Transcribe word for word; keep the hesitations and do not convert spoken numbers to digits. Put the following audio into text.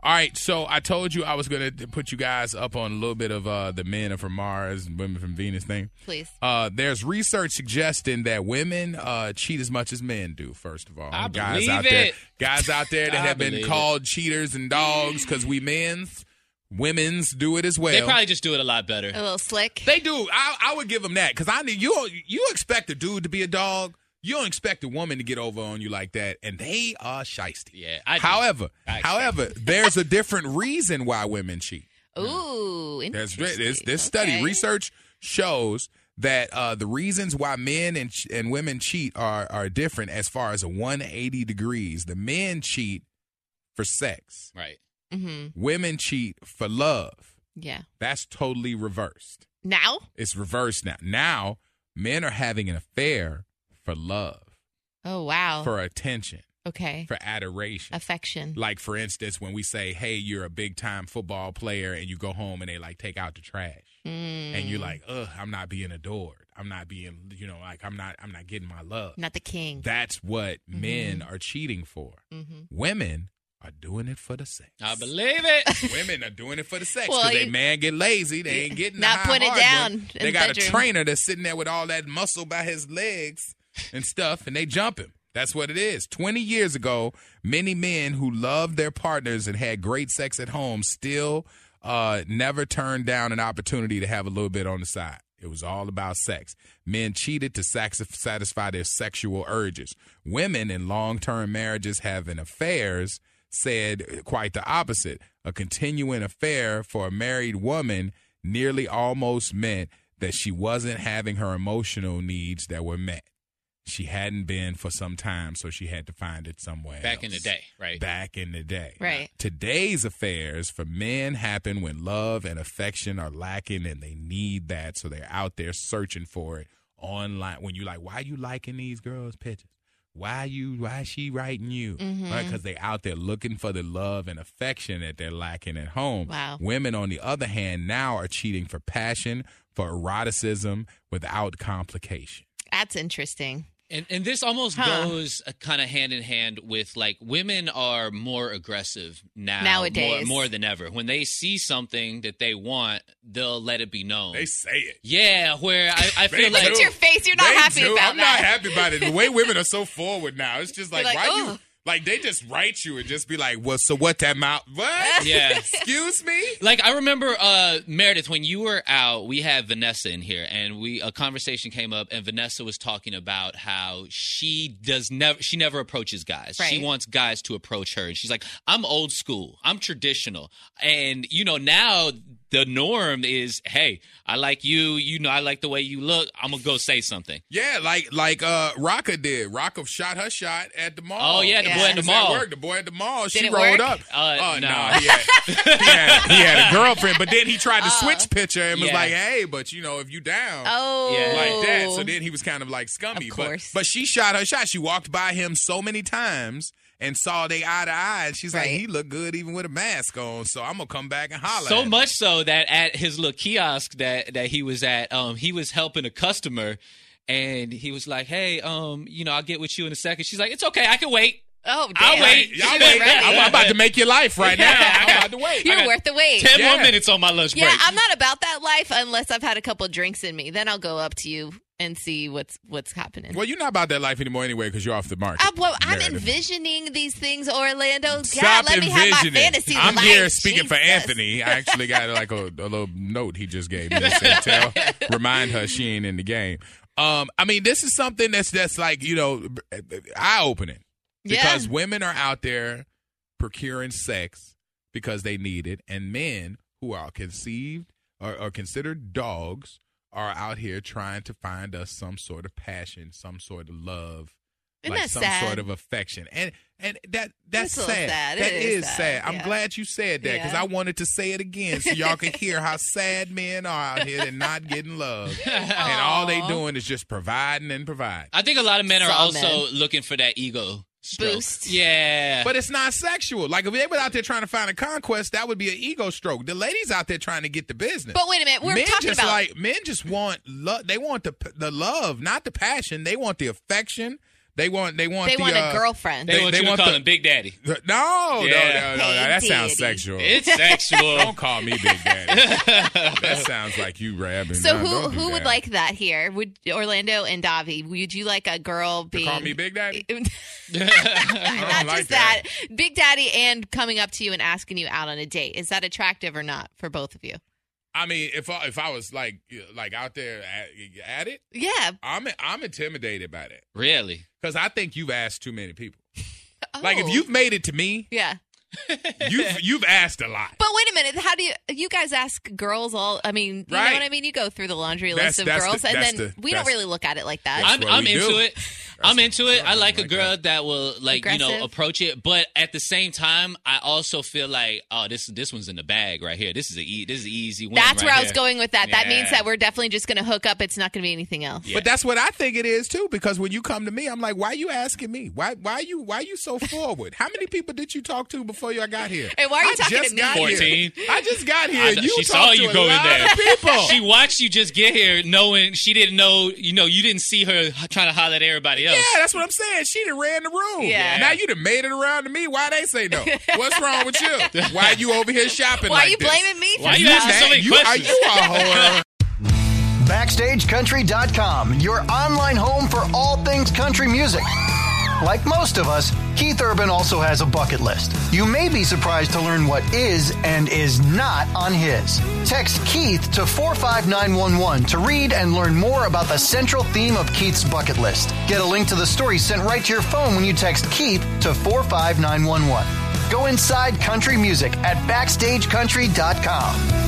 All right, so I told you I was going to put you guys up on a little bit of uh, the men are from Mars and women from Venus thing. Please. Uh, there's research suggesting that women uh, cheat as much as men do, first of all. I guys believe out it. There, guys out there that I have been believe called cheaters and dogs because we men's, women's do it as well. They probably just do it a lot better. A little slick. They do. I, I would give them that because I need you. You expect a dude to be a dog. You don't expect a woman to get over on you like that, and they are shiesty. Yeah, I do. However, I however, there's a different reason why women cheat. Ooh, There's interesting. this this study Okay. research shows that uh, the reasons why men and and women cheat are are different as far as a one hundred eighty degrees. The men cheat for sex. Right. Mm-hmm. Women cheat for love. Yeah. That's totally reversed. Now? It's reversed now. Now men are having an affair for love, Oh, wow. for attention, okay. for adoration. Affection. Like, for instance, when we say, hey, you're a big-time football player, and you go home and they, like, take out the trash. Mm. And you're like, ugh, I'm not being adored. I'm not being, you know, like, I'm not I'm not getting my love. Not the king. That's what Mm-hmm. men are cheating for. Mm-hmm. Women are doing it for the sex. I believe it. Women are doing it for the sex Well, because they you- man get lazy. They ain't getting Not the high putting it hard down one. in They the got bedroom. a trainer that's sitting there with all that muscle by his legs and stuff, and they jump him. That's what it is. twenty years ago, many men who loved their partners and had great sex at home still uh, never turned down an opportunity to have a little bit on the side. It was all about sex. Men cheated to sax- satisfy their sexual urges. Women in long-term marriages having affairs said quite the opposite. A continuing affair for a married woman nearly almost meant that she wasn't having her emotional needs that were met. She hadn't been for some time, so she had to find it somewhere Back in else. the day, right? Back in the day. Right. Today's affairs for men happen when love and affection are lacking and they need that, so they're out there searching for it online. When you're like, why you liking these girls' pictures? Why you? Why is she writing you? Mm-hmm. Right? Because they out there looking for the love and affection that they're lacking at home. Wow. Women, on the other hand, now are cheating for passion, for eroticism, without complication. That's interesting. And and this almost Huh. goes uh, kind of hand in hand with, like, women are more aggressive now, Nowadays. more, more than ever. When they see something that they want, they'll let it be known. They say it. yeah, where I, I They feel like do. Look at your face. You're not They happy do. about I'm that. not happy about it. The way women are so forward now, it's just like, You're like, why "Ugh." you like they just write you and just be like, well, so what that mouth? What? Yeah. Excuse me? Like, I remember, uh, Meredith, when you were out, we had Vanessa in here, and we a conversation came up, and Vanessa was talking about how she does never, she never approaches guys. She Right. wants guys to approach her, and she's like, I'm old school, I'm traditional, and you know now the norm is, hey, I like you, you know, I like the way you look, I'm gonna go say something. Yeah, like like uh Rocka did. Rocka shot her shot at the mall. Oh, yeah, the She boy at was the mall. work. The boy at the mall. she it rolled work? up. Uh, oh no. no, he, had, he, had, he had a girlfriend, but then he tried to switch picture and was Yeah. like, hey, but you know, if you down. Oh. Yeah. Like that. So then he was kind of like scummy. Of But, course. but she shot her shot. She walked by him so many times and saw they eye to eye. And she's like, Right. he looked good even with a mask on. So I'm going to come back and holler So at him. much so that at his little kiosk that, that he was at, um, he was helping a customer, and he was like, hey, um, you know, I'll get with you in a second. She's like, it's okay, I can wait. Oh, damn. I'll wait. Y'all She wait. was ready. I'm, I'm about to make your life right now. Yeah. I'm about to wait. You're got worth the wait. Ten Yeah. more minutes on my lunch Yeah, break. I'm not about that life unless I've had a couple drinks in me. Then I'll go up to you and see what's what's happening. Well, you're not about that life anymore anyway because you're off the market. Uh, well, I'm Meredith. envisioning these things, Orlando. God, Stop let me have my envisioning. fantasy I'm life. here speaking for Jesus. Anthony. I actually got like a, a little note he just gave me. He said, Tell, remind her she ain't in the game. Um, I mean, this is something that's that's like, you know, eye opening because Yeah. women are out there procuring sex because they need it, and men who are conceived or, or considered dogs are out here trying to find us some sort of passion, some sort of love, Isn't like that some sad? sort of affection, and and that that's It's a little sad. sad. It That is is sad, sad. I'm yeah. glad you said that because Yeah. I wanted to say it again so y'all can hear how sad men are out here and not getting love, and all they Aw. doing is just providing and providing. I think a lot of men are Some also men. looking for that ego stroke. Boost. Yeah. But it's not sexual. Like if they were out there trying to find a conquest, that would be an ego stroke. The ladies out there trying to get the business. But wait a minute, we're men talking just about like men just want love. They want the the love, not the passion. They want the affection. They want. They want. They the, want a uh, girlfriend. They, want they you to want call the- him Big Daddy. No, no, Yeah. no, no, no. Hey, That sounds Daddy. sexual. It's sexual. Don't call me Big Daddy. That sounds like you grabbing. So No, who don't do who would that. like that here? Would Orlando and Davi? Would you like a girl To being call me Big Daddy? not don't like just that. Big Daddy and coming up to you and asking you out on a date? Is that attractive or not for both of you? I mean, if I, if I was like like out there at, at it, Yeah. I'm I'm intimidated by that Really? because I think you've asked too many people. Like Oh. if you've made it to me, Yeah. you've you've asked a lot. But wait a minute. How do you you guys ask girls all? I mean, you Right. know what I mean. You go through the laundry That's- list of that's girls, the- and that's then the- we don't that's- really look at it like that. That's I'm, what I'm we into do. it. I'm into it. I I like a like girl that. that. will like you know Aggressive? approach it, but at the same time, I also feel like oh this this one's in the bag right here. This is a e- this is an easy win. That's right where I was here. going with that. That means Yeah. that we're definitely just going to hook up. It's not going to be anything else. Yeah. But that's what I think it is too. Because when you come to me, I'm like, why are you asking me? Why why you why you so forward? How many people did you talk to before you got here? And why are you I talking just to me? got here. fourteen. I just got here. I and know- you she talked saw to you a go in lot there. of people. She watched you just get here, knowing she didn't know. You know, you didn't see her trying to holler at everybody else. Yeah, that's what I'm saying. She done ran the room. Yeah. Now you done made it around to me. Why they say no? What's wrong with you? Why you over here shopping Why like are you this? blaming me for Why you that? asking so many you, Are questions? you a whore? Backstage Country dot com, your online home for all things country music. Like most of us, Keith Urban also has a bucket list. You may be surprised to learn what is and is not on his. Text Keith to four five nine one one to read and learn more about the central theme of Keith's bucket list. Get a link to the story sent right to your phone when you text Keith to four five nine one one. Go inside country music at Backstage Country dot com.